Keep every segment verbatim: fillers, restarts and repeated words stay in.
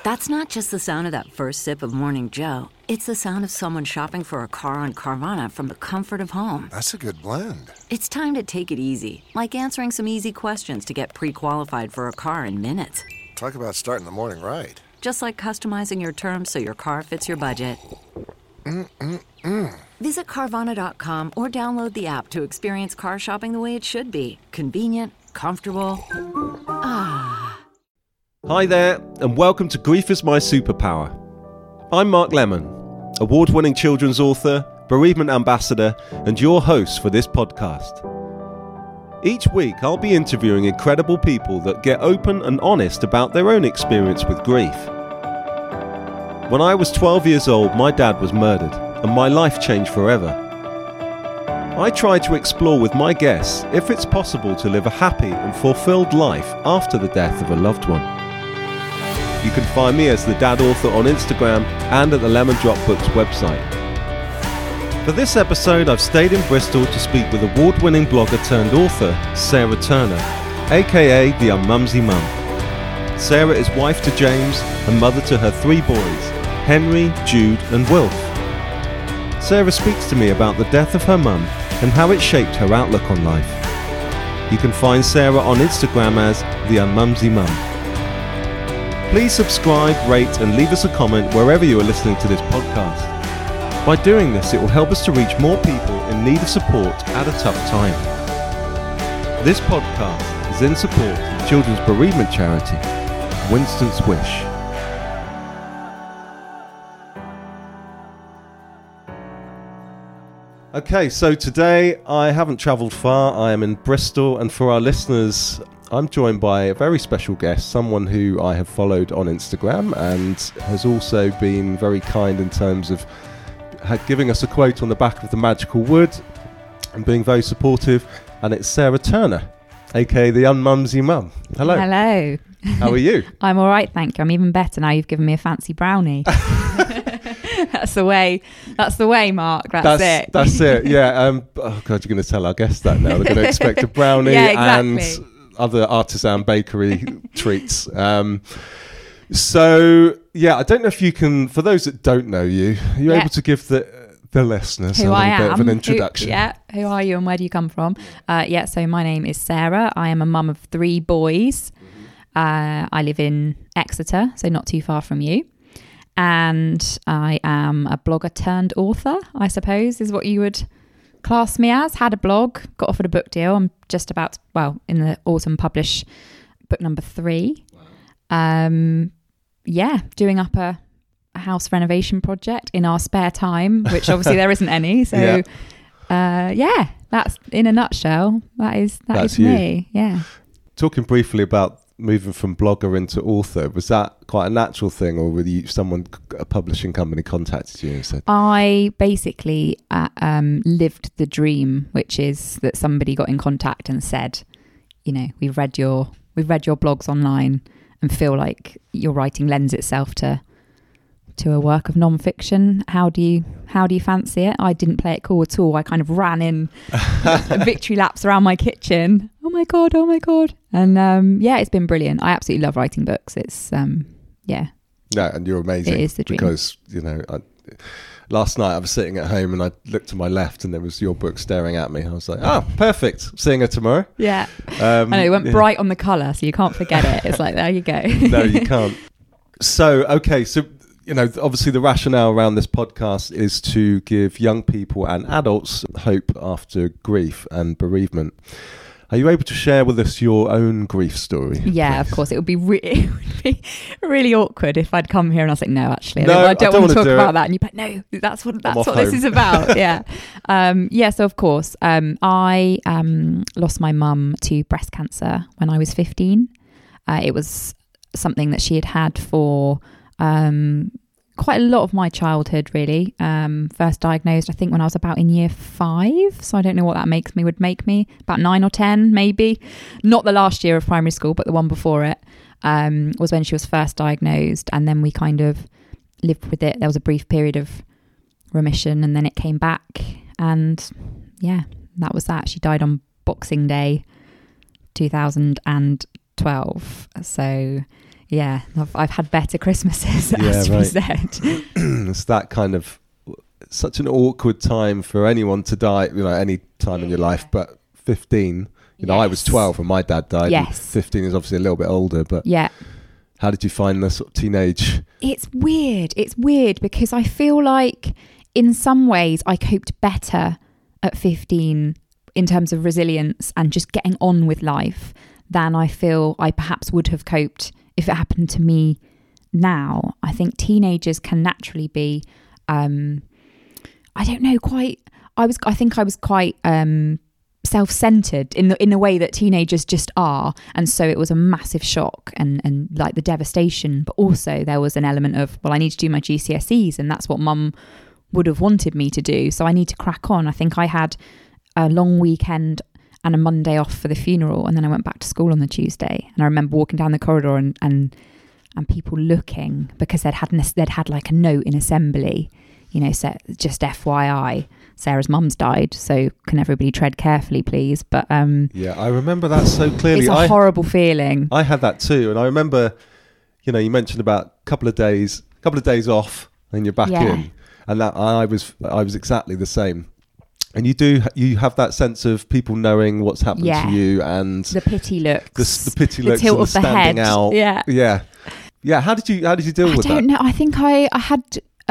That's not just the sound of that first sip of Morning Joe. It's the sound of someone shopping for a car on Carvana from the comfort of home. That's a good blend. It's time to take it easy, like answering some easy questions to get pre-qualified for a car in minutes. Talk about starting the morning right. Just like customizing your terms so your car fits your budget. Mm-mm-mm. Visit Carvana dot com or download the app to experience car shopping the way it should be. Convenient, comfortable. Ah. Hi there, and welcome to Grief is My Superpower. I'm Mark Lemon, award-winning children's author, bereavement ambassador, and your host for this podcast. Each week, I'll be interviewing incredible people that get open and honest about their own experience with grief. When I was twelve years old, my dad was murdered, and my life changed forever. I try to explore with my guests if it's possible to live a happy and fulfilled life after the death of a loved one. You can find me as the Dad Author on Instagram and at the Lemon Drop Books website. For this episode, I've stayed in Bristol to speak with award-winning blogger turned author Sarah Turner, aka the Unmumsy Mum. Sarah is wife to James and mother to her three boys, Henry, Jude and Wilf. Sarah speaks to me about the death of her mum and how it shaped her outlook on life. You can find Sarah on Instagram as the Unmumsy Mum. Please subscribe, rate and leave us a comment wherever you are listening to this podcast. By doing this, it will help us to reach more people in need of support at a tough time. This podcast is in support of children's bereavement charity, Winston's Wish. Okay, so today I haven't travelled far. I am in Bristol, and for our listeners, I'm joined by a very special guest, someone who I have followed on Instagram and has also been very kind in terms of giving us a quote on the back of the Magical Wood and being very supportive, and it's Sarah Turner, aka the Unmumsy Mum. Hello. Hello. How are you? I'm all right, thank you. I'm even better now. You've given me a fancy brownie. That's the way. That's the way, Mark. That's, that's it. That's it. Yeah. Um. Oh God, you're going to tell our guests that now. They're going to expect a brownie yeah, exactly. and other artisan bakery treats. Um. So yeah, I don't know if you can. For those that don't know you, are you yeah. able to give the the listeners who a little I bit am. of an introduction? Who, yeah. Who are you and where do you come from? Uh, yeah. So my name is Sarah. I am a mum of three boys. Uh, I live in Exeter, so not too far from you. And I am a blogger turned author, I suppose, is what you would class me as. Had a blog, got offered a book deal. I'm just about, to, well, in the autumn publish book number three. Wow. Um, yeah, doing up a, a house renovation project in our spare time, which obviously there isn't any. So, yeah. Uh, yeah, that's in a nutshell. That is that that's is me. You. Yeah. Talking briefly about moving from blogger into author, was that quite a natural thing, or were you someone, a publishing company contacted you and said? I basically uh, um, lived the dream, which is that somebody got in contact and said, you know, we've read your we've read your blogs online and feel like your writing lends itself to to a work of non-fiction. How do you how do you fancy it? I didn't play it cool at all. I kind of ran in victory laps around my kitchen. Oh my god, oh my god. And um, yeah, it's been brilliant. I absolutely love writing books. It's um, yeah. No, and you're amazing. It is the dream. Because, you know, I, last night I was sitting at home and I looked to my left and there was your book staring at me. I was like, oh, perfect. Seeing her tomorrow. Yeah. Um, I know, it went yeah. bright on the colour, so you can't forget it. It's like, there you go. No, you can't. So, okay, so, you know, obviously the rationale around this podcast is to give young people and adults hope after grief and bereavement. Are you able to share with us your own grief story? Yeah, please? Of course. It would be, re- it would be really awkward if I'd come here and I was like, no, actually, I no, don't, I don't, I don't want to talk do about it. that. And you're like, no, that's what that's what home. this is about. yeah. Um, yeah, so of course, um, I um, lost my mum to breast cancer when I was fifteen. Uh, it was something that she had had for um, quite a lot of my childhood, really. Um, first diagnosed, I think, when I was about in year five. So I don't know what that makes me, would make me about nine or ten, maybe. Not the last year of primary school, but the one before it um, was when she was first diagnosed. And then we kind of lived with it. There was a brief period of remission and then it came back. And yeah, that was that. She died on Boxing Day two thousand twelve. So yeah, I've, I've had better Christmases, Yeah, as to be right. said. It's that kind of such an awkward time for anyone to die, you know, any time in your life, but fifteen, you know, I was Yes. twelve when my dad died. and Yes. fifteen is obviously a little bit older, but Yeah. how did you find the sort of teenage? It's weird. It's weird because I feel like in some ways I coped better at fifteen in terms of resilience and just getting on with life than I feel I perhaps would have coped if it happened to me now. I think teenagers can naturally be, um, I don't know, quite, I was, I think I was quite, um, self-centered in the in the way that teenagers just are, and so it was a massive shock and and like the devastation, but also there was an element of, well, I need to do my G C S Es, and that's what mum would have wanted me to do, so I need to crack on. I think I had a long weekend and a Monday off for the funeral, and then I went back to school on the Tuesday, and I remember walking down the corridor and and and people looking because they'd had an, they'd had like a note in assembly, you know, so just F Y I, Sarah's mum's died, so can everybody tread carefully, please? But um, Yeah, I remember that so clearly. it's a I, horrible feeling. I had that too, and I remember, you know, you mentioned about a couple of days, a couple of days off, and you're back Yeah. in, and that I was, I was exactly the same. And you do, you have that sense of people knowing what's happened Yeah. to you, and The pity looks, the, s- the pity the looks, tilt and the of the standing head. out. Yeah, yeah, yeah. How did you, how did you deal I with don't that? know. I think I I had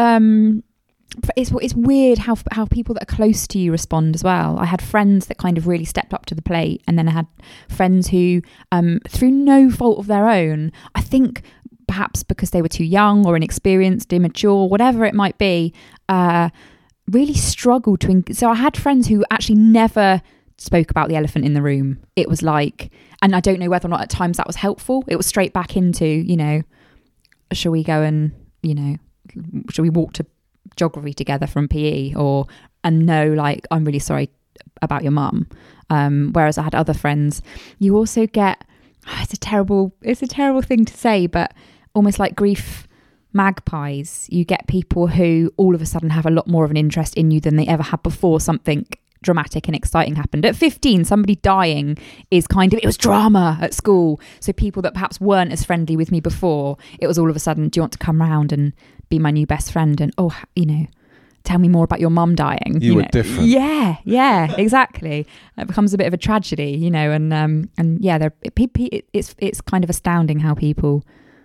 um. It's it's weird how how people that are close to you respond as well. I had friends that kind of really stepped up to the plate, and then I had friends who, um, through no fault of their own, I think perhaps because they were too young or inexperienced, immature, whatever it might be, uh, really struggled to. En- so I had friends who actually never spoke about the elephant in the room. It was like, and I don't know whether or not at times that was helpful. It was straight back into, you know, shall we go and, you know, shall we walk to geography together from P E, or and no, like, I'm really sorry about your mum. Um, whereas I had other friends, you also get, oh, it's a terrible, it's a terrible thing to say, but almost like grief magpies. You get people who all of a sudden have a lot more of an interest in you than they ever had before. Something dramatic and exciting happened. At fifteen, somebody dying is kind of, it was drama at school. So people that perhaps weren't as friendly with me before, it was all of a sudden, do you want to come round and be my new best friend? And, oh, you know, tell me more about your mum dying. You, you were know? different. Yeah, yeah, exactly. It becomes a bit of a tragedy, you know, and um, and yeah, they're, it, it, it's it's kind of astounding how people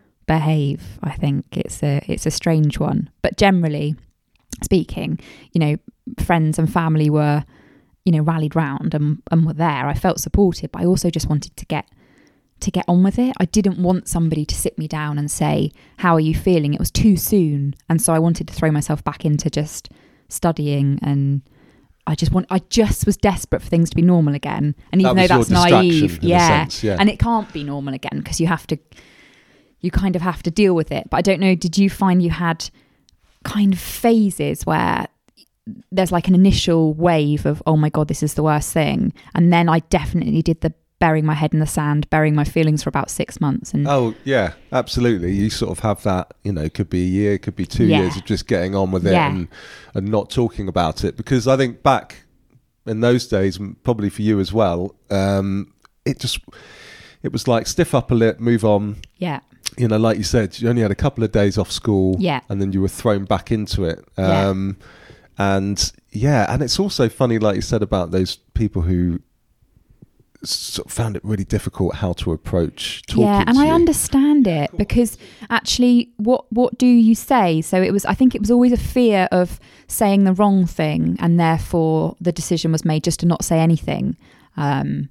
behave. I think it's a it's a strange one, but generally speaking, you know, friends and family were, you know, rallied round and, and were there. I felt supported, but I also just wanted to get to get on with it. I didn't want somebody to sit me down and say, how are you feeling? It was too soon. And so I wanted to throw myself back into just studying, and I just want I just was desperate for things to be normal again. And even That though was that's your naive, distraction, in a yeah. sense, yeah. And it can't be normal again because you have to you kind of have to deal with it. But I don't know, did you find you had kind of phases where there's like an initial wave of, oh my God, this is the worst thing. And then I definitely did the burying my head in the sand, burying my feelings for about six months. And Oh yeah, absolutely. You sort of have that, you know, it could be a year, could be two Yeah. years of just getting on with it Yeah. and, and not talking about it. Because I think back in those days, m- probably for you as well, um, it just, it was like stiff upper lip, move on. yeah, You know, like you said, you only had a couple of days off school, Yeah. and then you were thrown back into it. Yeah. Um, and yeah, and it's also funny, like you said, about those people who sort of found it really difficult how to approach talking yeah, and to I you. understand it, because actually, what what do you say? So it was, I think it was always a fear of saying the wrong thing, and therefore the decision was made just to not say anything. Um,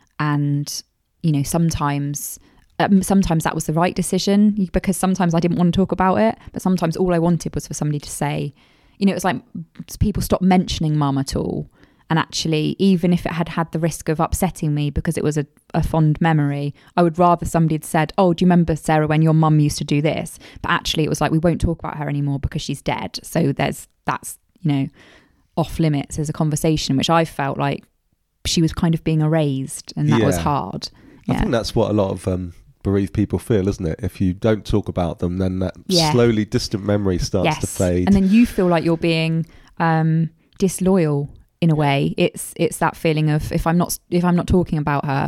and you know, sometimes. Um, sometimes that was the right decision, because sometimes I didn't want to talk about it, but sometimes all I wanted was for somebody to say, you know, it was like people stopped mentioning mum at all. And actually, even if it had had the risk of upsetting me because it was a, a fond memory, I would rather somebody had said, oh, do you remember, Sarah, when your mum used to do this? But actually it was like, we won't talk about her anymore because she's dead. So there's that's, you know, off limits as a conversation, which I felt like she was kind of being erased, and that was Yeah. hard. I Yeah. think that's what a lot of um, bereaved people feel, isn't it? If you don't talk about them, then that Yeah. slowly distant memory starts yes. to fade. And then you feel like you're being um, disloyal in a way. It's it's that feeling of, if I'm not if I'm not talking about her,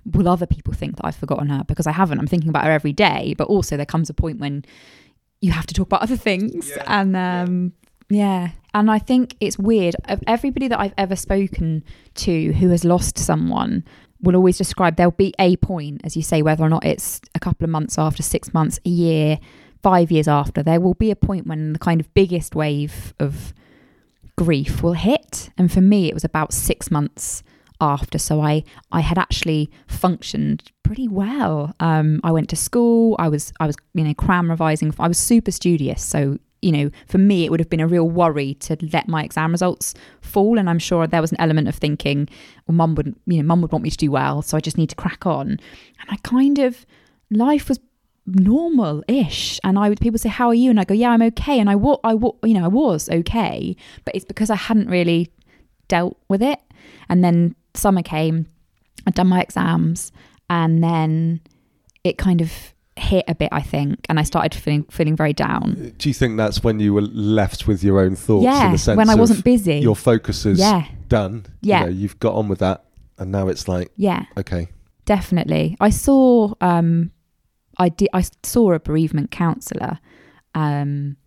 will other people think that I've forgotten her? Because I haven't. I'm thinking about her every day, but also there comes a point when you have to talk about other things. Yeah. And um, yeah. And I think it's weird. Of everybody that I've ever spoken to who has lost someone will always describe there'll be a point, as you say, whether or not it's a couple of months after, six months, a year, five years after, there will be a point when the kind of biggest wave of grief will hit. And for me, it was about six months after. So I, I had actually functioned pretty well. Um, I went to school. I was, I was, you know, cram revising. I was super studious. So, you know, for me, it would have been a real worry to let my exam results fall. And I'm sure there was an element of thinking, well, mum wouldn't, you know, mum would want me to do well. So I just need to crack on. And I kind of, life was normal-ish, and I would people say, how are you? And I go, yeah, I'm okay. And I wa- I wa- you know I was okay, but it's because I hadn't really dealt with it. And then summer came, I'd done my exams, and then it kind of hit a bit, I think, and I started feeling feeling very down. Do you think that's when you were left with your own thoughts? Yeah, in the sense when I of wasn't busy. Your focus is yeah. done. Yeah, you know, you've got on with that, and now it's like, yeah, okay, definitely. I saw um I did. I saw a bereavement counsellor, um,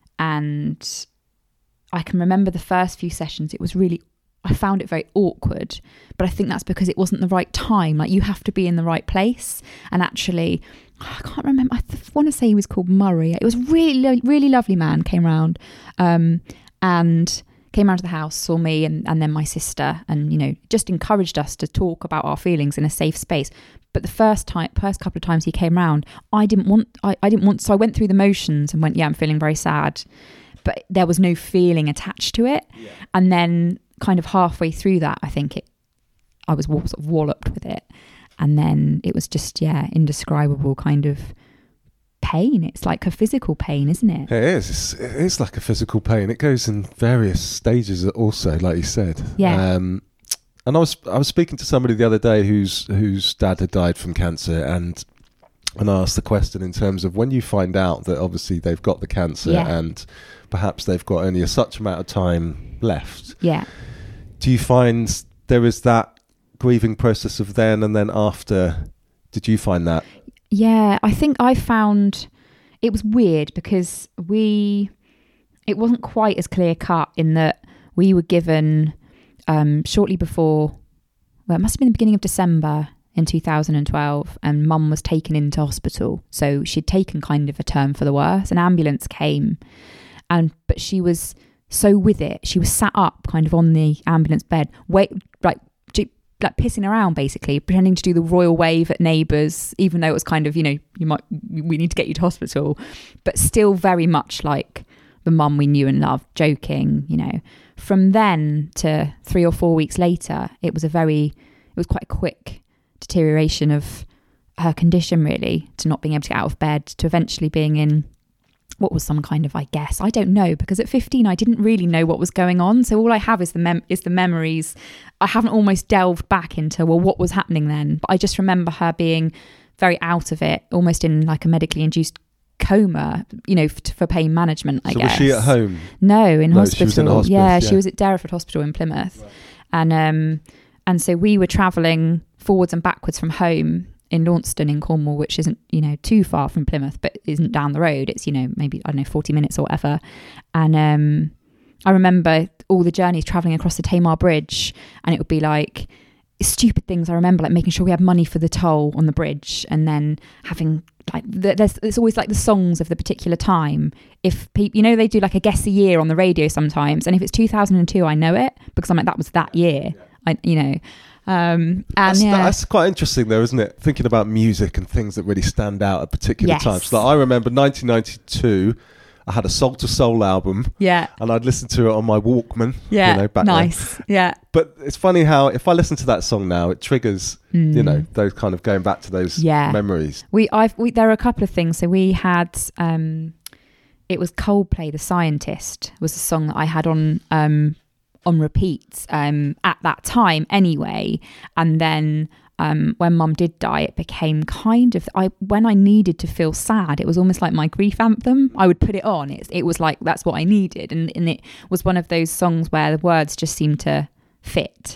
and I can remember the first few sessions. It was really, I found it very awkward, but I think that's because it wasn't the right time. Like, you have to be in the right place. And actually, I can't remember. I th- want to say he was called Murray. It was really, really lovely man came around, um, and came around to the house, saw me and, and then my sister, and, you know, just encouraged us to talk about our feelings in a safe space. But the first time, first couple of times he came round, I didn't want, I, I didn't want, so I went through the motions and went, yeah, I'm feeling very sad. But there was no feeling attached to it. Yeah. And then kind of halfway through that, I think it, I was sort of walloped with it. And then it was just, yeah, indescribable kind of pain. It's like a physical pain, isn't it? It is. It's, it is like a physical pain. It goes in various stages also, like you said. Yeah. Um, and I was I was speaking to somebody the other day whose whose dad had died from cancer, and and I asked the question in terms of when you find out that obviously they've got the cancer, yeah, and perhaps they've got only a such amount of time left. Yeah. Do you find there is that grieving process of then and then after? Did you find that? Yeah, I think I found it was weird because we, it wasn't quite as clear cut in that we were given um, shortly before, well, it must have been the beginning of December in two thousand twelve, and mum was taken into hospital. So she'd taken kind of a turn for the worse. An ambulance came, and but she was so with it. She was sat up kind of on the ambulance bed, wait, like, like pissing around basically, pretending to do the royal wave at neighbours, even though it was kind of, you know, you might, we need to get you to hospital, but still very much like the mum we knew and loved, joking, you know. From then to three or four weeks later, it was a very, it was quite a quick deterioration of her condition, really, to not being able to get out of bed, to eventually being in what was some kind of, I guess, I don't know, because at fifteen I didn't really know what was going on. So all I have is the mem- is the memories. I haven't almost delved back into, well, what was happening then? But I just remember her being very out of it, almost in like a medically induced coma, you know, f- for pain management, I so guess. Was she at home? No, in no, hospital. She was in hospice, yeah, yeah, she was at Derriford Hospital in Plymouth. Right. And um, and so we were travelling forwards and backwards from home in Launceston in Cornwall, which isn't, you know, too far from Plymouth, but isn't down the road. It's, you know, maybe, I don't know, forty minutes or whatever. And um, I remember all the journeys travelling across the Tamar Bridge, and it would be like stupid things. I remember like making sure we had money for the toll on the bridge, and then having like, the, there's, there's always like the songs of the particular time. If people, you know, they do like a guess a year on the radio sometimes, and if it's two thousand two, I know it because I'm like, that was that year. I, you know, Um, and that's, yeah. that's quite interesting though, isn't it? Thinking about music and things that really stand out at particular yes. times. Like I remember nineteen ninety-two, I had a Soul to Soul album. Yeah. And I'd listen to it on my Walkman. Yeah. You know, back nice. then. Yeah. But it's funny how if I listen to that song now, it triggers, mm. you know, those kind of going back to those yeah. memories. We, I've, we, there are a couple of things. So we had, um, it was Coldplay, The Scientist was a song that I had on, um, on repeat um, at that time anyway. And then um, when mum did die, it became kind of, I when I needed to feel sad, it was almost like my grief anthem. I would put it on. It, it was like, that's what I needed. And, and it was one of those songs where the words just seemed to fit.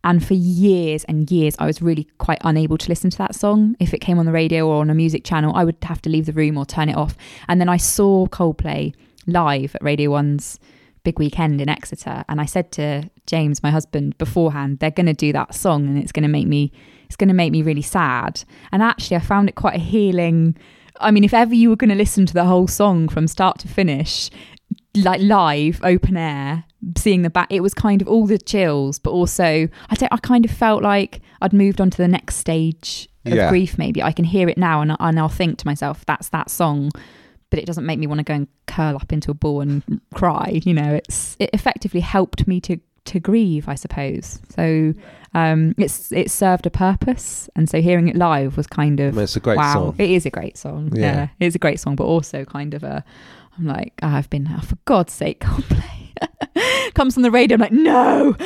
And for years and years, I was really quite unable to listen to that song. If it came on the radio or on a music channel, I would have to leave the room or turn it off. And then I saw Coldplay live at Radio One's big weekend in Exeter. And I said to James, my husband, beforehand, they're going to do that song and it's going to make me, it's going to make me really sad. And actually, I found it quite a healing. I mean, if ever you were going to listen to the whole song from start to finish, like live, open air, seeing the back, it was kind of all the chills, but also I don't, I kind of felt like I'd moved on to the next stage of Yeah. grief. Maybe I can hear it now, and, and I'll think to myself, that's that song, but it doesn't make me want to go and curl up into a ball and cry. You know, it's it effectively helped me to to grieve, I suppose. So um, it's it served a purpose, and so hearing it live was kind of I mean, it's a great wow. song. It is a great song. Yeah. Yeah, it is a great song, but also kind of a. I'm like, oh, I've been, oh, for God's sake, Coldplay. Comes on the radio, I'm like, no.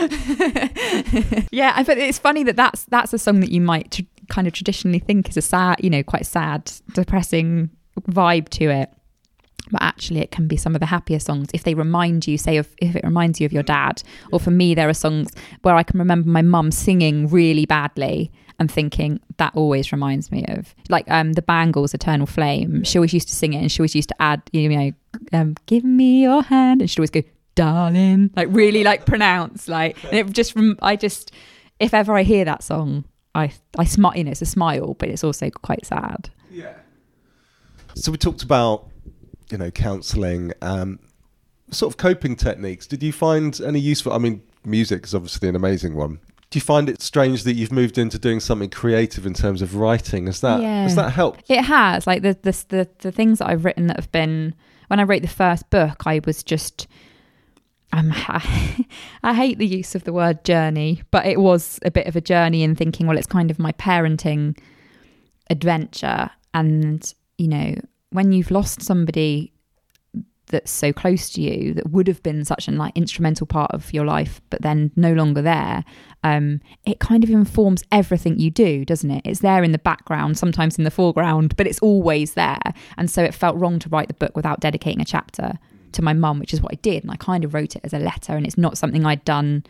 Yeah, I, but it's funny that that's, that's a song that you might tr- kind of traditionally think is a sad, you know, quite sad, depressing vibe to it. But actually it can be some of the happier songs if they remind you, say, of if it reminds you of your dad. Or for me, there are songs where I can remember my mum singing really badly and thinking that always reminds me of, like um, the Bangles' Eternal Flame. She always used to sing it, and she always used to add, you know, um, give me your hand, and she'd always go, darling, like really like pronounce, like, and it just, rem- I just, if ever I hear that song, I, I smile, you know, it's a smile, but it's also quite sad. Yeah. So we talked about, you know, counselling, um, sort of coping techniques. Did you find any useful? I mean, music is obviously an amazing one. Do you find it strange that you've moved into doing something creative in terms of writing? Has that Yeah. has that helped? It has. Like the, the the the things that I've written that have been, when I wrote the first book, I was just, um, I hate the use of the word journey, but it was a bit of a journey in thinking, well, it's kind of my parenting adventure. And, you know, when you've lost somebody that's so close to you, that would have been such an like instrumental part of your life, but then no longer there, um, it kind of informs everything you do, doesn't it? It's there in the background, sometimes in the foreground, but it's always there. And so it felt wrong to write the book without dedicating a chapter to my mum, which is what I did. And I kind of wrote it as a letter, and it's not something I'd done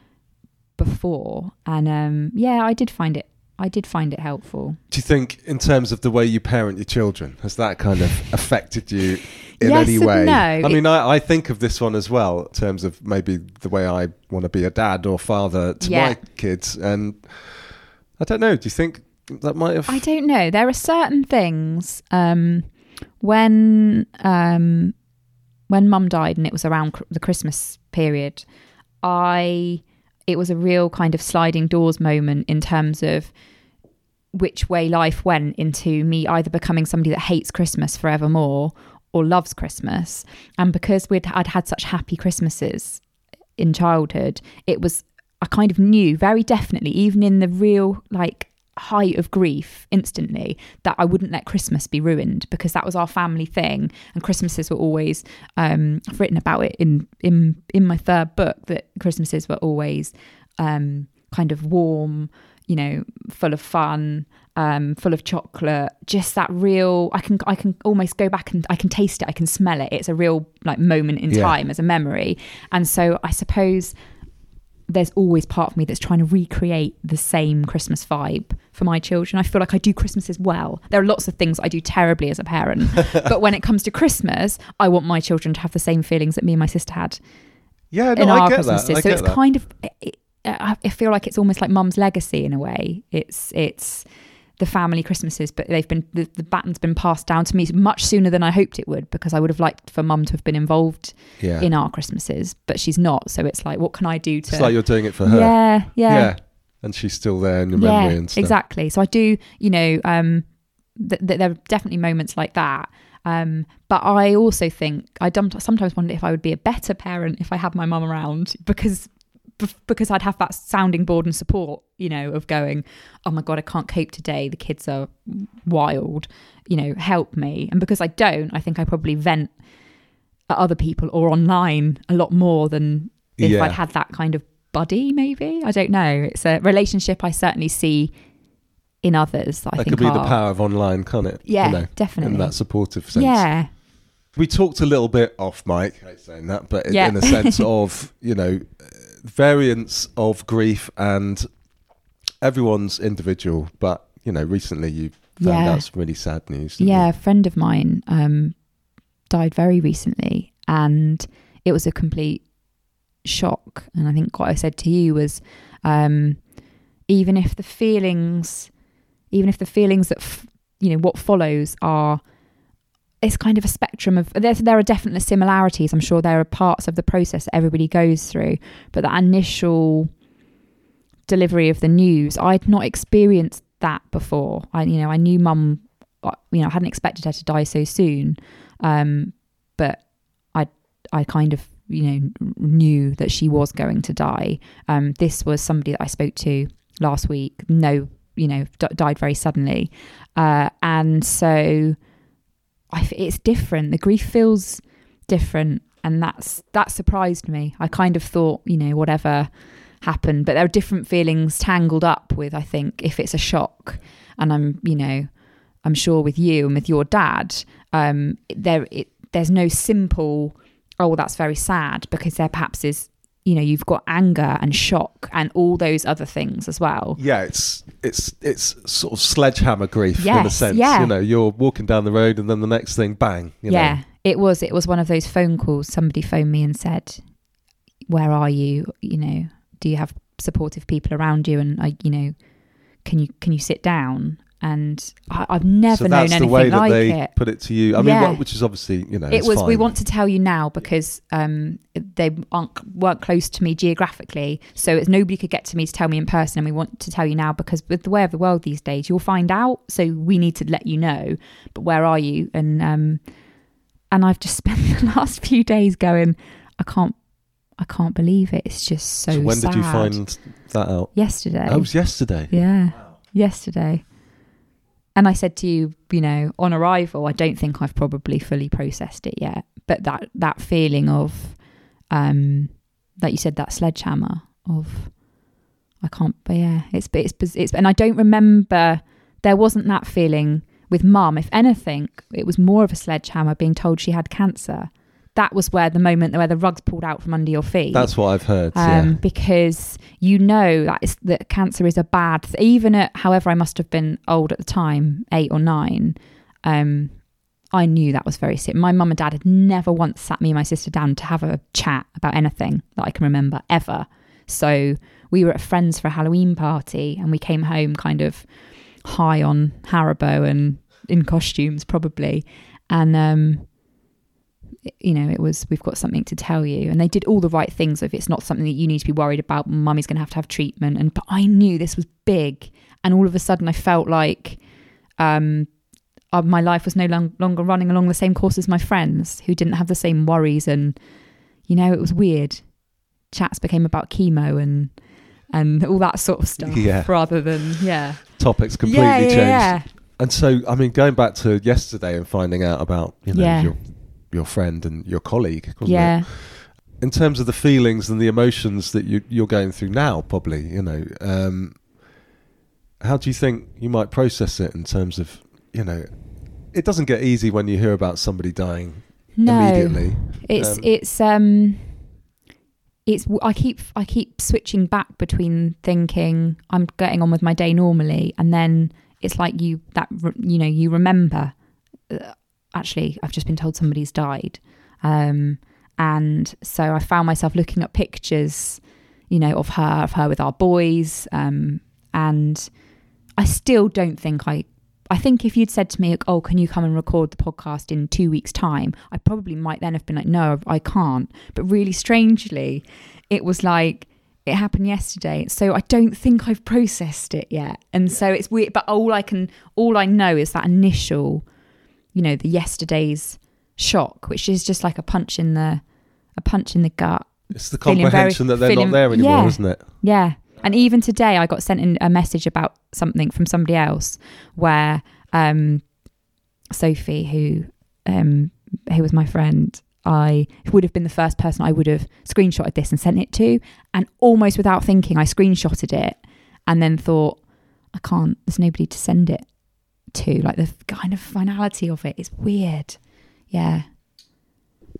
before. And um, yeah, I did find it I did find it helpful. Do you think, in terms of the way you parent your children, has that kind of affected you in Yes any and way? no. I It- mean, I, I think of this one as well, in terms of maybe the way I want to be a dad or father to Yeah. my kids. And I don't know, do you think that might have... I don't know. There are certain things um, when um, when Mum died, and it was around cr- the Christmas period. I it was a real kind of sliding doors moment in terms of which way life went into me either becoming somebody that hates Christmas forevermore or loves Christmas. And because we'd I'd had such happy Christmases in childhood, it was I kind of knew very definitely, even in the real like height of grief instantly, that I wouldn't let Christmas be ruined, because that was our family thing. And Christmases were always um I've written about it in in in my third book, that Christmases were always um kind of warm, you know, full of fun, um full of chocolate, just that real I can I can almost go back and I can taste it, I can smell it. It's a real like moment in Yeah. time as a memory. And so I suppose there's always part of me that's trying to recreate the same Christmas vibe for my children. I feel like I do Christmases well. There are lots of things I do terribly as a parent, but when it comes to Christmas, I want my children to have the same feelings that me and my sister had Yeah, no, in I our get Christmases. that. I So get it's that. kind of, it, I I feel like it's almost like Mum's legacy in a way. It's it's the family Christmases, but they've been the, the baton's been passed down to me much sooner than I hoped it would, because I would have liked for Mum to have been involved Yeah. in our Christmases, but she's not. So it's like, what can I do to? It's like you're doing it for her. Yeah, yeah, Yeah. And she's still there in your memory and stuff. exactly. So I do, you know, um, th- th- there are definitely moments like that. Um, but I also think I dum- sometimes wonder if I would be a better parent if I had my mum around, because b- because I'd have that sounding board and support, you know, of going, oh my God, I can't cope today. The kids are wild, you know, help me. And because I don't, I think I probably vent at other people or online a lot more than if Yeah. I'd had that kind of buddy, maybe. I don't know. It's a relationship I certainly see in others that I That think could be are, the power of online, can't it? Yeah, You know, definitely. in that supportive sense. Yeah. We talked a little bit off mic, I hate saying that, but in- Yeah. in the sense of, you know, uh, variants of grief, and everyone's individual. But you know, recently you found Yeah. out some really sad news. didn't Yeah, you? a friend of mine um, died very recently, and it was a complete shock. And I think what I said to you was, um, even if the feelings, even if the feelings that f- you know what follows are, it's kind of a spectrum of. There's, there are definitely similarities. I'm sure there are parts of the process that everybody goes through, but that initial delivery of the news, I'd not experienced that before. I, you know, I knew mum, you know, I hadn't expected her to die so soon, um, but I, I kind of, you know, knew that she was going to die. Um, this was somebody that I spoke to last week. No, you know, d- died very suddenly, uh, and so I, it's different. The grief feels different, and that's that surprised me. I kind of thought, you know, whatever happened, but there are different feelings tangled up with, I think, if it's a shock. And I'm, you know, I'm sure with you and with your dad, um, there it, there's no simple, oh, well, that's very sad, because there perhaps is, you know, you've got anger and shock and all those other things as well. Yeah, it's it's it's sort of sledgehammer grief in a Yes, sense. yeah. You know, you're walking down the road and then the next thing, bang. You yeah, know. it was. It was one of those phone calls. Somebody phoned me and said, "Where are you? You know, do you have supportive people around you? And I, you know, can you can you sit down?" And I, I've never so known that's the anything way that like they it. put it to you. I mean, Yeah. well, which is obviously, you know, It it's was, fine. we want to tell you now because um, they aren't, weren't close to me geographically. So it's nobody could get to me to tell me in person. And we want to tell you now because with the way of the world these days, you'll find out. So we need to let you know. But where are you? And um, and I've just spent the last few days going, I can't, I can't believe it. It's just so, So when sad. did you find that out? Yesterday. Oh, it was yesterday. Yeah, yesterday. And I said to you, you know, on arrival, I don't think I've probably fully processed it yet. But that that feeling of, um, like you said, that sledgehammer of, I can't. But yeah, it's it's it's. And I don't remember. There wasn't that feeling with mum. If anything, it was more of a sledgehammer being told she had cancer. That was where the moment where the rug's pulled out from under your feet. That's what I've heard. Um, yeah. Because you know that, is, that cancer is a bad th- even at, however I must have been old at the time, eight or nine, um, I knew that was very sick. My mum and dad had never once sat me and my sister down to have a chat about anything that I can remember ever. So we were at friends for a Halloween party and we came home kind of high on Haribo and in costumes probably. And um you know, it was, we've got something to tell you. And they did all the right things. If it's not something that you need to be worried about, mummy's going to have to have treatment. And but I knew this was big. And all of a sudden I felt like um, uh, my life was no long, longer running along the same course as my friends who didn't have the same worries. And, you know, it was weird. Chats became about chemo and and all that sort of stuff Yeah. rather than, yeah. Topics completely yeah, yeah, changed. yeah. And so, I mean, going back to yesterday and finding out about, you know, Yeah. your your friend and your colleague, wasn't Yeah. it? In terms of the feelings and the emotions that you, you're going through now, probably, you know, um, how do you think you might process it in terms of, you know, it doesn't get easy when you hear about somebody dying No. immediately. It's Um, it's um it's I keep I keep switching back between thinking I'm getting on with my day normally, and then it's like you that you know you remember uh, actually I've just been told somebody's died, um, and so I found myself looking at pictures, you know, of her of her with our boys, um, and I still don't think I. I think if you'd said to me, oh, can you come and record the podcast in two weeks' time? I probably might then have been like, no, I can't. But really strangely, it was like, it happened yesterday. So I don't think I've processed it yet. And so it's weird. But all I can, all I know is that initial, you know, the yesterday's shock, which is just like a punch in the, a punch in the gut. It's the feeling comprehension very- that they're feeling- not there anymore, yeah. isn't it? Yeah. And even today, I got sent in a message about something from somebody else where um, Sophie, who um, who was my friend, I would have been the first person I would have screenshotted this and sent it to. And almost without thinking, I screenshotted it and then thought, I can't, there's nobody to send it to. Like the kind of finality of it is weird. Yeah.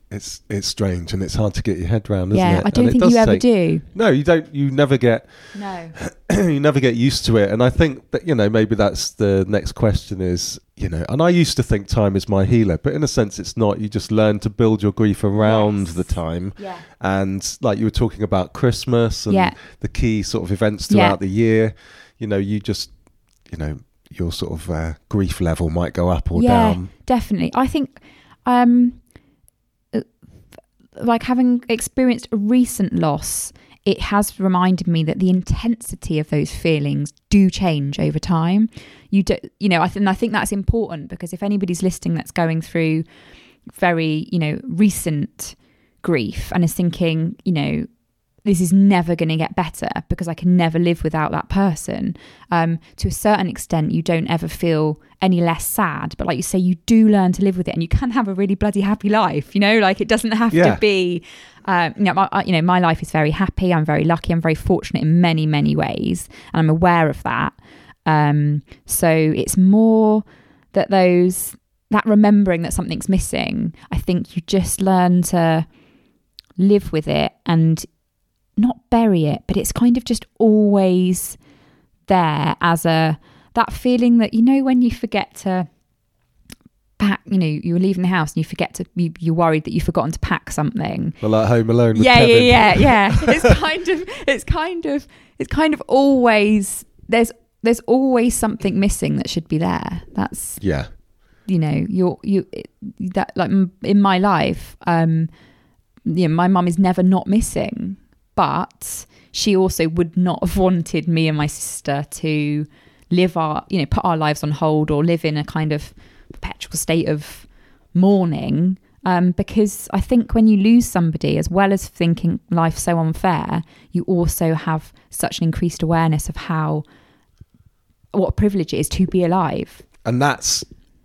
it's it's strange and it's hard to get your head around, isn't yeah, it? I don't And it think does you ever take- do. No, you don't. You never get. No. you never get used to it. And I think that, you know, maybe that's the next question is, you know, and I used to think time is my healer, but in a sense it's not. You just learn to build your grief around Yes. the time. Yeah. And like you were talking about Christmas and Yeah. the key sort of events Yeah. throughout the year, you know, you just, you know, your sort of uh, grief level might go up or Yeah, down. definitely. I think, um, uh, like having experienced a recent loss, it has reminded me that the intensity of those feelings do change over time. You do, you know, I think I think that's important, because if anybody's listening that's going through very, you know, recent grief and is thinking, you know, this is never going to get better because I can never live without that person. Um, to a certain extent, you don't ever feel any less sad. But like you say, you do learn to live with it, and you can have a really bloody happy life. You know, like it doesn't have Yeah. to be. Uh, you know, my, you know, my life is very happy. I'm very lucky. I'm very fortunate in many, many ways, and I'm aware of that. Um, so it's more that those that remembering that something's missing. I think you just learn to live with it and not bury it, but it's kind of just always there as a that feeling that, you know, when you forget to pack, you know, you're leaving the house and you forget to you, you're worried that you've forgotten to pack something. Well, like Home Alone with yeah Kevin. yeah yeah yeah it's kind of it's kind of it's kind of always there's there's always something missing that should be there. That's, Yeah. you know, you're you it, that like m- in my life, um you know, my mum is never not missing, but she also would not have wanted me and my sister to live our, you know, put our lives on hold or live in a kind of perpetual state of mourning, um, because I think when you lose somebody, as well as thinking life's so unfair, you also have such an increased awareness of how, what a privilege it is to be alive. And that's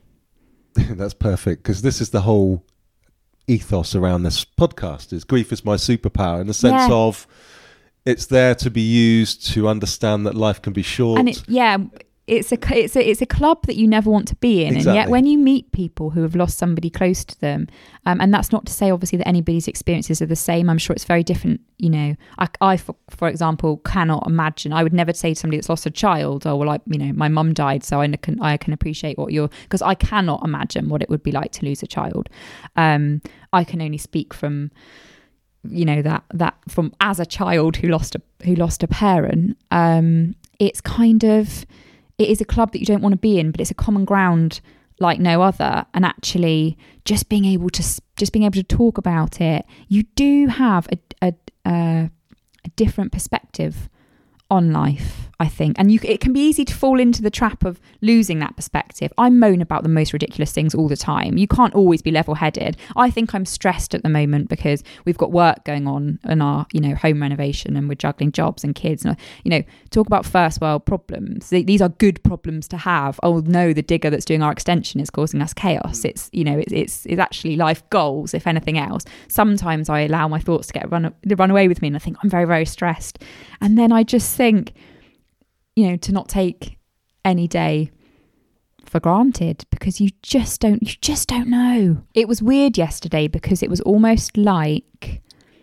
that's perfect, because this is the whole ethos around this podcast, is grief is my superpower, in the sense Yeah. of it's there to be used to understand that life can be short. And it, yeah, it's a it's a it's a club that you never want to be in, and yet Exactly. when you meet people who have lost somebody close to them, um, and that's not to say obviously that anybody's experiences are the same. I'm sure it's very different. You know, I, I for, for example, cannot imagine. I would never say to somebody that's lost a child, "Oh well, I, you know, my mum died, so I can I can appreciate what you're," because I cannot imagine what it would be like to lose a child. Um, I can only speak from, you know, that that from as a child who lost a who lost a parent. Um, it's kind of it is a club that you don't want to be in, but it's a common ground like no other. And actually, just being able to just being able to talk about it, you do have a a, a, a different perspective on life, I think. And you, it can be easy to fall into the trap of losing that perspective. I moan about the most ridiculous things all the time. You can't always be level-headed. I think I'm stressed at the moment because we've got work going on in our, you know, home renovation, and we're juggling jobs and kids. And, you know, talk about first world problems. These are good problems to have. Oh no, the digger that's doing our extension is causing us chaos. It's, you know, it's it's, it's actually life goals, if anything else. Sometimes I allow my thoughts to get run, run away with me, and I think I'm very, very stressed. And then I just think, you know, to not take any day for granted, because you just don't, you just don't know. It was weird yesterday because it was almost like,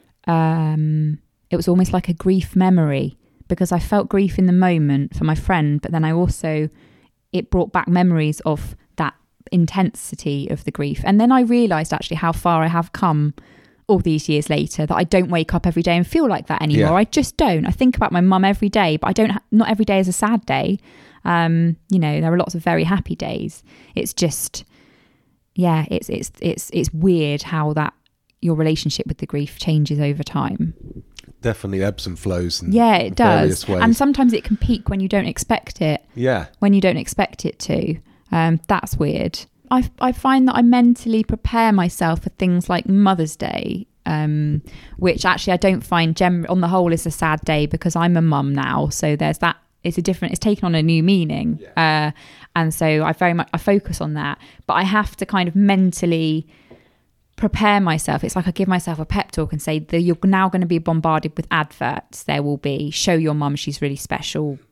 um, it was almost like a grief memory, because I felt grief in the moment for my friend, but then I also, it brought back memories of that intensity of the grief. And then I realised actually how far I have come all these years later, that I don't wake up every day and feel like that anymore. Yeah. I just don't. I think about my mum every day, but I don't, ha- not every day is a sad day. Um, you know, there are lots of very happy days. It's just, yeah, it's, it's, it's, it's weird how that, your relationship with the grief changes over time. Definitely ebbs and flows in Yeah, it various does. ways. And sometimes it can peak when you don't expect it. Yeah. When you don't expect it to. Um, that's weird. I, I find that I mentally prepare myself for things like Mother's Day, um, which actually I don't find gem- on the whole is a sad day, because I'm a mum now. So there's that, it's a different, it's taken on a new meaning. Yeah. Uh, and so I very much, I focus on that, but I have to kind of mentally prepare myself. It's like I give myself a pep talk and say that you're now going to be bombarded with adverts. There will be, show your mum she's really special,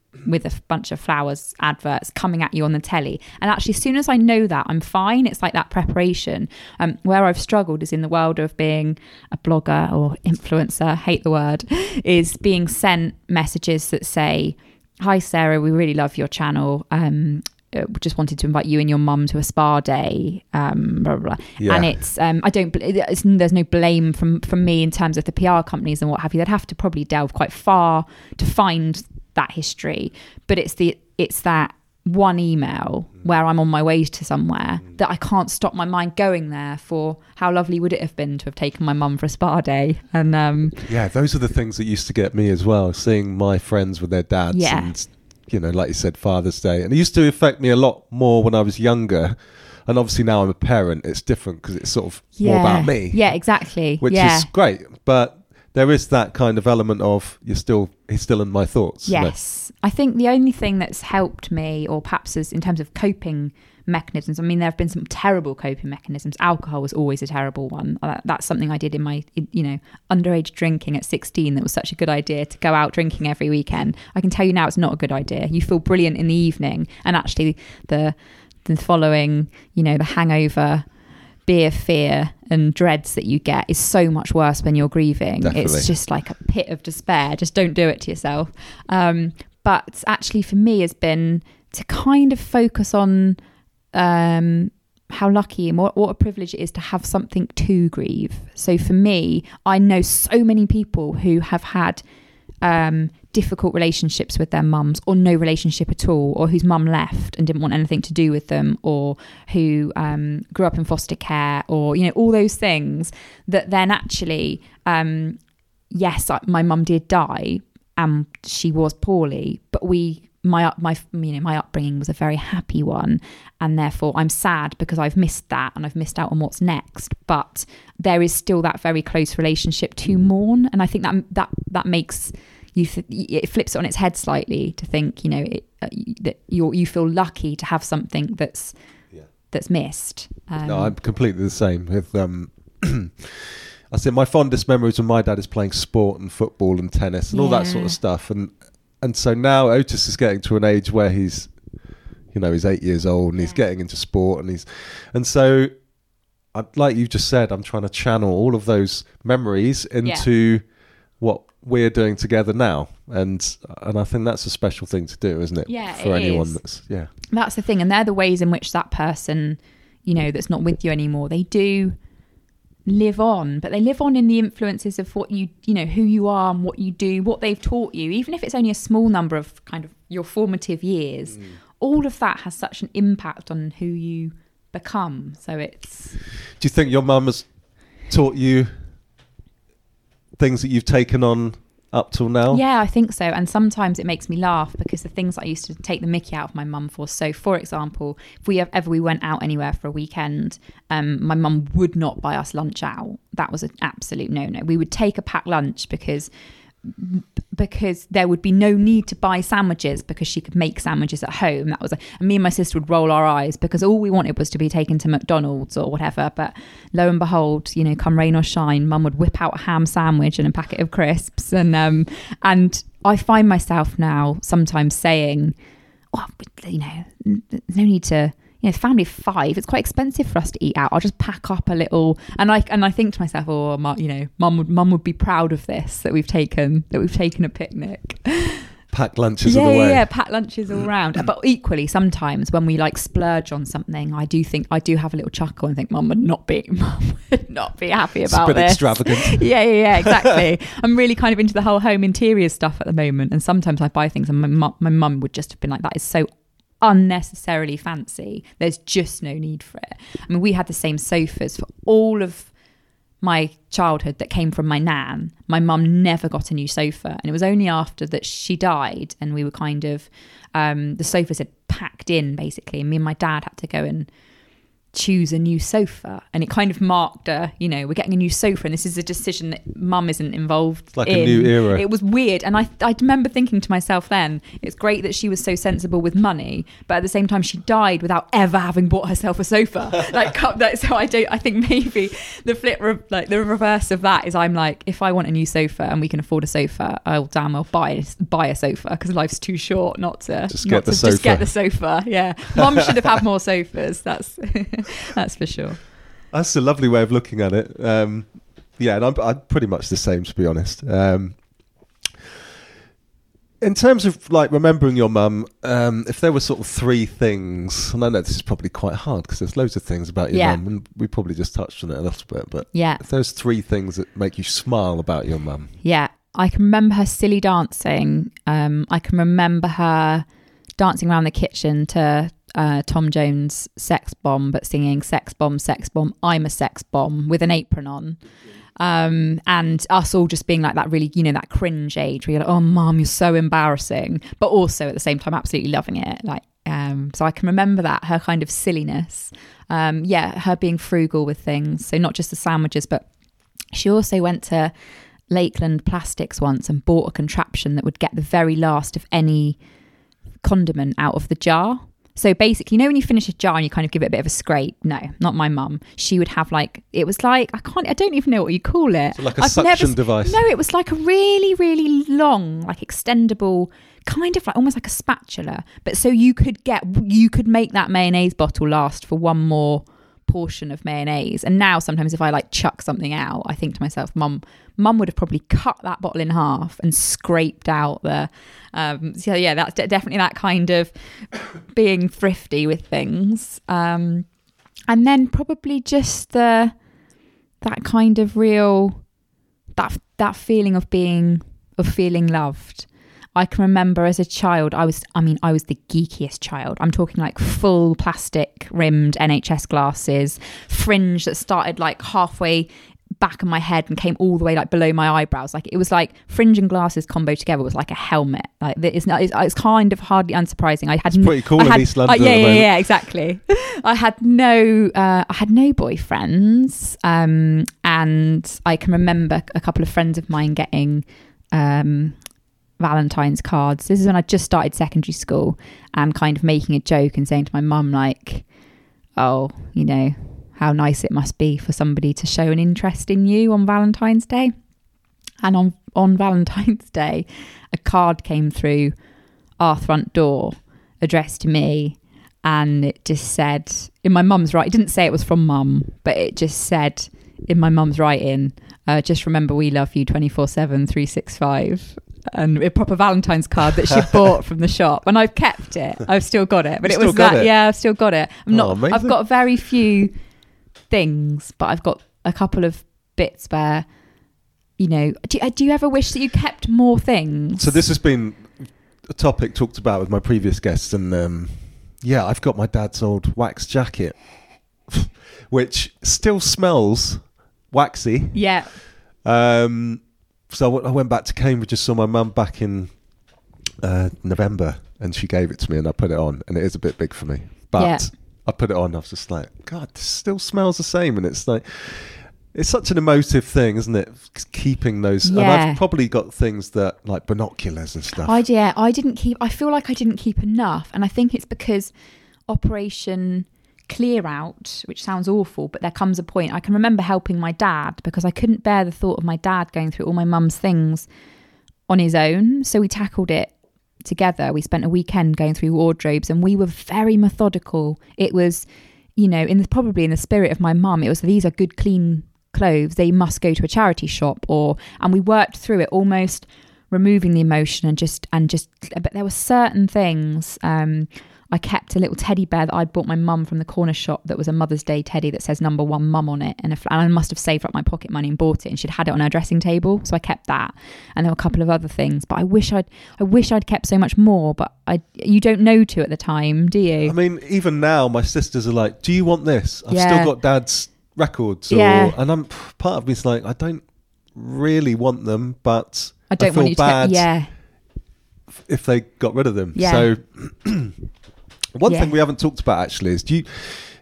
with a bunch of flowers adverts coming at you on the telly. And actually, as soon as I know that, I'm fine. It's like that preparation. Um, where I've struggled is in the world of being a blogger or influencer, hate the word, is being sent messages that say, "Hi Sarah, we really love your channel. Um, we just wanted to invite you and your mum to a spa day." Um, blah, blah, blah. Yeah. And it's um, I don't. It's, there's no blame from from me in terms of the P R companies and what have you. They'd have to probably delve quite far to find that history, but it's the it's that one email where I'm on my way to somewhere that I can't stop my mind going there for how lovely would it have been to have taken my mum for a spa day. And um Yeah, those are the things that used to get me as well, seeing my friends with their dads. Yeah. And, you know, like you said, Father's Day. And it used to affect me a lot more when I was younger. And obviously now I'm a parent, it's different because it's sort of yeah more about me. yeah exactly Which yeah. is great. But there is that kind of element of you're still he's still in my thoughts. Yes. I think the only thing that's helped me, or perhaps is in terms of coping mechanisms, I mean, there have been some terrible coping mechanisms. Alcohol was always a terrible one. Uh, That's something I did in my, you know, underage drinking at sixteen. That was such a good idea, to go out drinking every weekend. I can tell you now it's not a good idea. You feel brilliant in the evening, and actually the the following, you know, the hangover, beer fear and dreads that you get is so much worse when you're grieving. Definitely. It's just like a pit of despair. Just don't do it to yourself. Um, but actually for me has been to kind of focus on um, how lucky and what, what a privilege it is to have something to grieve. So for me, I know so many people who have had um, difficult relationships with their mums, or no relationship at all, or whose mum left and didn't want anything to do with them, or who um, grew up in foster care, or, you know, all those things that then actually, um, yes, I, my mum did die and she was poorly, but we, my, my, you know, my upbringing was a very happy one. And therefore I'm sad because I've missed that and I've missed out on what's next. But there is still that very close relationship to mourn. And I think that, that, that makes, you th- it flips it on its head slightly to think, you know, it, uh, that you you feel lucky to have something that's Yeah. that's missed. Um, No, I'm completely the same. With um, I said my fondest memories of my dad is playing sport and football and tennis and all that sort Yeah. of stuff. And and so now Otis is getting to an age where he's, you know, he's eight years old and he's Yeah. getting into sport and he's, and so, I, like you just said, I'm trying to channel all of those memories into what we're doing together now, and and I think that's a special thing to do, isn't it? Yeah, for it anyone is. that's yeah. That's the thing, and they're the ways in which that person, you know, that's not with you anymore, they do live on, but they live on in the influences of what you, you know, who you are and what you do, what they've taught you, even if it's only a small number of kind of your formative years. Mm. All of that has such an impact on who you become. So it's. Do you think your mum has taught you things that you've taken on up till now? Yeah, I think so. And sometimes it makes me laugh because the things I used to take the mickey out of my mum for. So, for example, if we have, ever we went out anywhere for a weekend, um, my mum would not buy us lunch out. That was an absolute no-no. We would take a packed lunch because because there would be no need to buy sandwiches because she could make sandwiches at home. That was a, and me and my sister would roll our eyes because all we wanted was to be taken to McDonald's or whatever. But lo and behold, you know, come rain or shine, mum would whip out a ham sandwich and a packet of crisps. And um and I find myself now sometimes saying, oh, you know, there's no need to, you know, family of five, it's quite expensive for us to eat out. I'll just pack up a little, and I and I think to myself, oh, mum, you know, mum would mum would be proud of this, that we've taken that we've taken a picnic. Packed lunches yeah, on the way. Yeah, yeah, packed lunches all round. But equally, sometimes when we like splurge on something, I do think I do have a little chuckle and think, mum would not be, mum would not be happy about it's a bit this. extravagant. yeah, yeah, yeah, exactly. I'm really kind of into the whole home interior stuff at the moment, and sometimes I buy things, and my mum, my mum would just have been like, that is so unnecessarily fancy, there's just no need for it. I mean, we had the same sofas for all of my childhood that came from my nan. My mum never got a new sofa, and it was only after that she died and we were kind of um the sofas had packed in basically, and me and my dad had to go and choose a new sofa, and it kind of marked a, you know, we're getting a new sofa and this is a decision that mum isn't involved It's like in. a new era. It was weird, and I I remember thinking to myself then, it's great that she was so sensible with money, but at the same time she died without ever having bought herself a sofa. Like that, so I don't I think maybe the flip re- like the reverse of that is I'm like, if I want a new sofa and we can afford a sofa, I'll damn well buy buy a sofa, because life's too short not to Just not get the to sofa. just get the sofa. Yeah, mum should have had more sofas, that's that's for sure. That's a lovely way of looking at it. Um, yeah, and I'm, I'm pretty much the same, to be honest. Um, in terms of like remembering your mum, um, if there were sort of three things, and I know this is probably quite hard because there's loads of things about your Yeah. mum, and we probably just touched on it a little bit, but Yeah. if there's three things that make you smile about your mum. Yeah, I can remember her silly dancing. Um, I can remember her dancing around the kitchen to uh, Tom Jones' Sex Bomb, but singing Sex Bomb, Sex Bomb, I'm a Sex Bomb, with an apron on. Um, and us all just being like that really, you know, that cringe age where you're like, oh, mum, you're so embarrassing. But also at the same time, absolutely loving it. Like, um, so I can remember that, her kind of silliness. Um, yeah, her being frugal with things. So not just the sandwiches, but she also went to Lakeland Plastics once and bought a contraption that would get the very last of any condiment out of the jar. So basically, you know when you finish a jar and you kind of give it a bit of a scrape? No, not my mum. She would have like, it was like, I can't, I don't even know what you call it. So like a suction device? No, it was like a really, really long, like extendable, kind of like almost like a spatula. But so you could get, you could make that mayonnaise bottle last for one more portion of mayonnaise. And now sometimes if I like chuck something out, I think to myself, mum mum would have probably cut that bottle in half and scraped out the um so yeah, that's de- definitely that kind of being thrifty with things. Um and then probably just the that kind of real that that feeling of being of feeling loved. I can remember as a child, I was, I mean, I was the geekiest child. I'm talking like full plastic rimmed N H S glasses, fringe that started like halfway back of my head and came all the way like below my eyebrows. Like it was like fringe and glasses combo together was like a helmet. Like it's not, it's, it's kind of hardly unsurprising. I had It's pretty cool I in had, East London uh, at yeah, the yeah, moment. yeah, exactly. I had no, uh, I had no boyfriends, um, and I can remember a couple of friends of mine getting um, Valentine's cards. This is when I just started secondary school, and kind of making a joke and saying to my mum like, "Oh, you know, how nice it must be for somebody to show an interest in you on Valentine's Day." And on on Valentine's Day, a card came through our front door addressed to me, and it just said, in my mum's writing, it didn't say it was from mum, but it just said in my mum's writing, uh, just remember we love you twenty-four seven, three sixty-five. And a proper Valentine's card that she bought from the shop, and I've kept it. I've still got it, but You've it was still got that. it? Yeah, I've still got it. I'm Oh, not. amazing. I've got very few things, but I've got a couple of bits where, you know, do, do you ever wish that you kept more things? So this has been a topic talked about with my previous guests, and um, yeah, I've got my dad's old wax jacket, which still smells waxy. Yeah. Um, so I went- I went back to Cambridge, just saw my mum back in uh, November, and she gave it to me, and I put it on, and it is a bit big for me, but Yeah. I put it on. I was just like, God, this still smells the same, and it's like, it's such an emotive thing, isn't it? Keeping those, and Yeah. I've probably got things that like binoculars and stuff. I yeah, I didn't keep. I feel like I didn't keep enough, and I think it's because Operation Clear Out, which sounds awful, but there comes a point. I can remember helping my dad because I couldn't bear the thought of my dad going through all my mum's things on his own. So we tackled it together. We spent a weekend going through wardrobes, and we were very methodical. It was, you know, in the, probably in the spirit of my mum, it was, these are good, clean clothes. They must go to a charity shop, or, and we worked through it, almost removing the emotion and just, and just, but there were certain things. Um, I kept a little teddy bear that I'd bought my mum from the corner shop that was a Mother's Day teddy that says number one mum on it. And, a, and I must have saved up my pocket money and bought it, and she'd had it on her dressing table. So I kept that. And there were a couple of other things, but I wish I'd, I wish I'd kept so much more, but I, you don't know to at the time, do you? I mean, even now, my sisters are like, "Do you want this?" I've Yeah. still got Dad's records, or, Yeah. and I'm part of me's like, I don't really want them, but I don't feel want you to bad get, yeah. if they got rid of them. Yeah. So, one Yeah. thing we haven't talked about actually is, do you,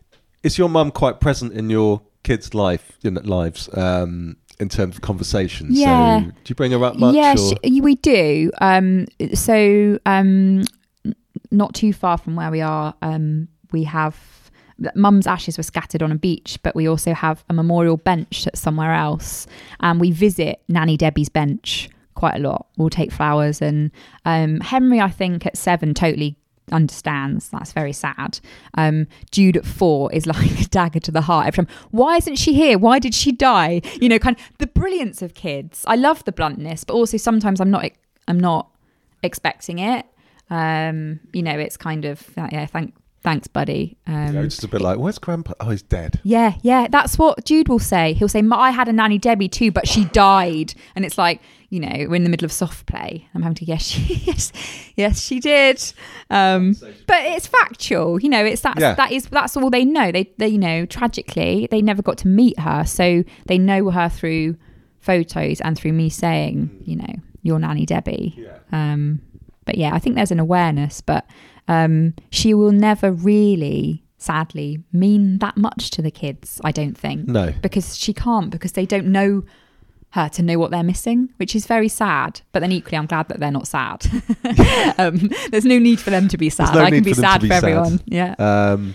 Is your mum quite present in your kids' life, in lives, um, in terms of conversations? Yeah. So do you bring her up much? Yeah, or? she, we do. Um, so um, not too far from where we are, um, we have Mum's ashes were scattered on a beach, but we also have a memorial bench that's somewhere else, and we visit Nanny Debbie's bench quite a lot. We'll take flowers, and um, Henry, I think at seven, totally understands. That's very sad. Um, Jude at four is like a dagger to the heart every time. Why isn't she here? Why did she die? You know, kind of the brilliance of kids. I love the bluntness, but also sometimes I'm not. I'm not expecting it. Um, you know, it's kind of yeah. Thank. Thanks, buddy. Um, Yeah, just a bit like, where's Grandpa? Oh, he's dead. Yeah, yeah. That's what Jude will say. He'll say, I had a Nanny Debbie too, but she died. And it's like, you know, we're in the middle of soft play. I'm having to, yes, she, yes, yes, she did. Um, but it's factual. You know, it's that, Yeah. that is, that's all they know. They, they, you know, tragically, they never got to meet her. So they know her through photos and through me saying, you know, you're Nanny Debbie. Yeah. Um, but yeah, I think there's an awareness, but um, she will never really, sadly, mean that much to the kids, I don't think. No. Because she can't, because they don't know her to know what they're missing, which is very sad. But then equally, I'm glad that they're not sad. um, there's no need for them to be sad. no I can need be for them sad to be for sad. everyone. Yeah. Um,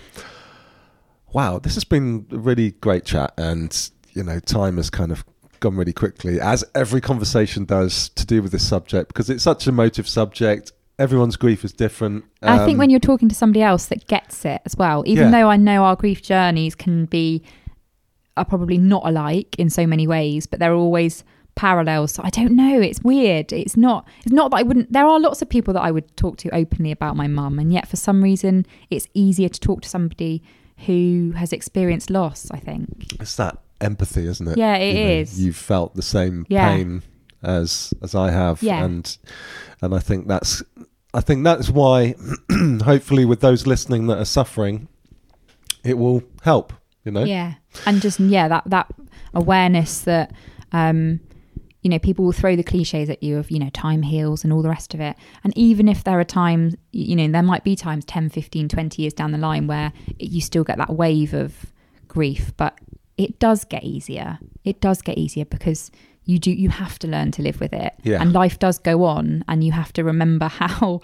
wow, this has been a really great chat, and you know, time has kind of gone really quickly, as every conversation does, to do with this subject, because it's such an emotive subject. Everyone's grief is different. Um, I think when you're talking to somebody else that gets it as well, even Yeah. though I know our grief journeys can be are probably not alike in so many ways, but there are always parallels. So I don't know. It's weird. It's not. It's not that I wouldn't. There are lots of people that I would talk to openly about my mum, and yet for some reason it's easier to talk to somebody who has experienced loss, I think. it's that empathy, isn't it? Yeah, it You know, is. You've felt the same Yeah. pain as as I have, Yeah. and and I think that's I think that's why, hopefully, with those listening that are suffering, it will help. You know. Yeah. And just, yeah, that, that awareness that, um, you know, people will throw the cliches at you of, you know, time heals and all the rest of it. And even if there are times, you know, there might be times ten, fifteen, twenty years down the line where it, you still get that wave of grief, but it does get easier. It does get easier because you do, you have to learn to live with it. Yeah. And life does go on, and you have to remember how,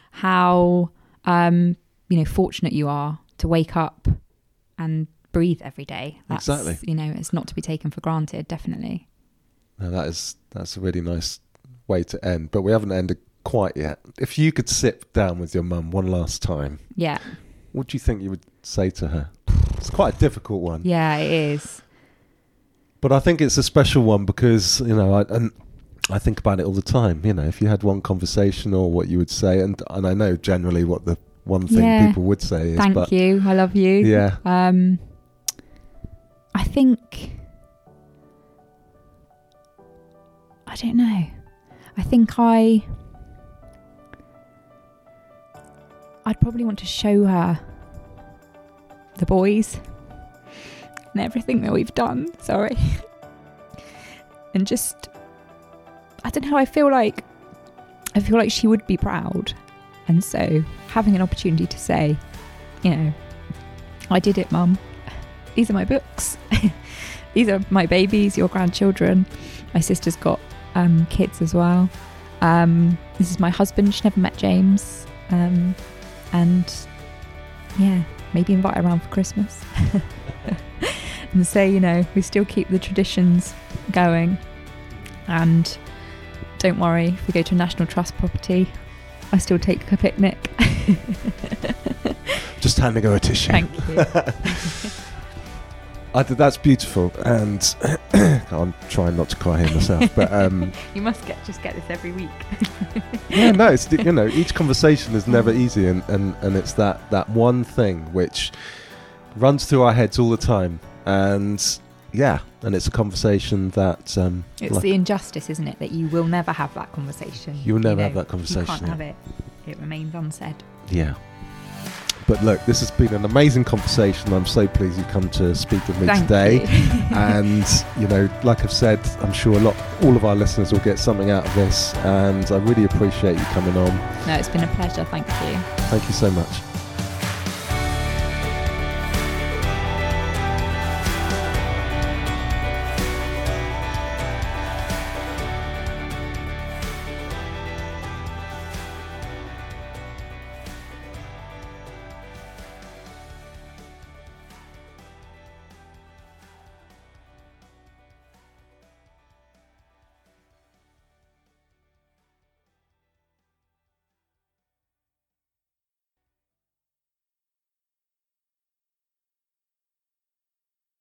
how, um, you know, fortunate you are to wake up and breathe every day. That's, Exactly. You know, it's not to be taken for granted, definitely. No, that is that's a really nice way to end, but we haven't ended quite yet. If you could sit down with your mum one last time, Yeah. what do you think you would say to her? It's quite a difficult one. Yeah, it is. But I think it's a special one because, you know, I, and I think about it all the time. You know, if you had one conversation or what you would say, and and I know generally what the one thing Yeah. people would say is. Thank but, you. I love you. Yeah. Um, I think, I don't know. I think I, I'd probably want to show her the boys and everything that we've done. Sorry. And just, I don't know, I feel like, I feel like she would be proud. And so having an opportunity to say, you know, I did it, Mum. These are my books. These are my babies, your grandchildren. My sister's got um, kids as well. Um, this is my husband. She never met James. Um, and yeah, maybe invite her around for Christmas. And say, you know, we still keep the traditions going. And don't worry, if we go to a National Trust property, I still take a picnic. Just handing her a tissue. Thank you. I think that's beautiful, and I'm trying not to cry here myself. But um, You must get just get this every week. yeah, no, it's, you know, each conversation is never easy, and, and, and it's that, that one thing which runs through our heads all the time, and yeah, and it's a conversation that um, It's like- the injustice, isn't it, that you will never have that conversation. You will never know, have that conversation, You can't yeah. have it. It remains unsaid. yeah. But look, this has been an amazing conversation. I'm so pleased you come to speak with me Thank today. you. And you know, like I've said, I'm sure a lot, all of our listeners will get something out of this. And I really appreciate you coming on. No, it's been a pleasure. Thank you. Thank you so much.